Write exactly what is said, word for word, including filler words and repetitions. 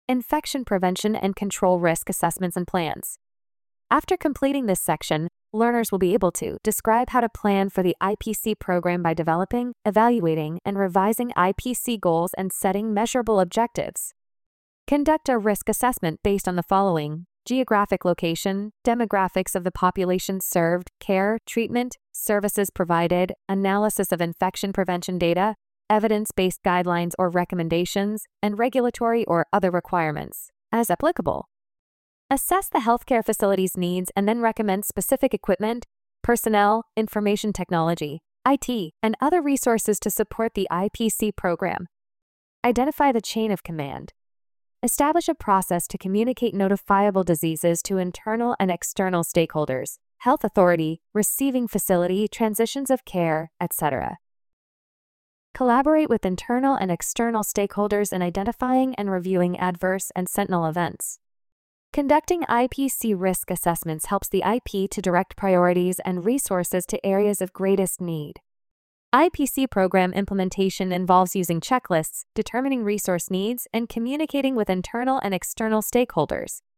infection prevention and control risk assessments and plans. After completing this section, learners will be able to describe how to plan for the I P C program by developing, evaluating, and revising I P C goals and setting measurable objectives. Conduct a risk assessment based on the following: geographic location, demographics of the population served, care, treatment, services provided, analysis of infection prevention data, evidence-based guidelines or recommendations, and regulatory or other requirements, as applicable. Assess the healthcare facility's needs and then recommend specific equipment, personnel, information technology, I T, and other resources to support the I P C program. Identify the chain of command. Establish a process to communicate notifiable diseases to internal and external stakeholders, health authority, receiving facility, transitions of care, et cetera. Collaborate with internal and external stakeholders in identifying and reviewing adverse and sentinel events. Conducting I P C risk assessments helps the I P to direct priorities and resources to areas of greatest need. I P C program implementation involves using checklists, determining resource needs, and communicating with internal and external stakeholders.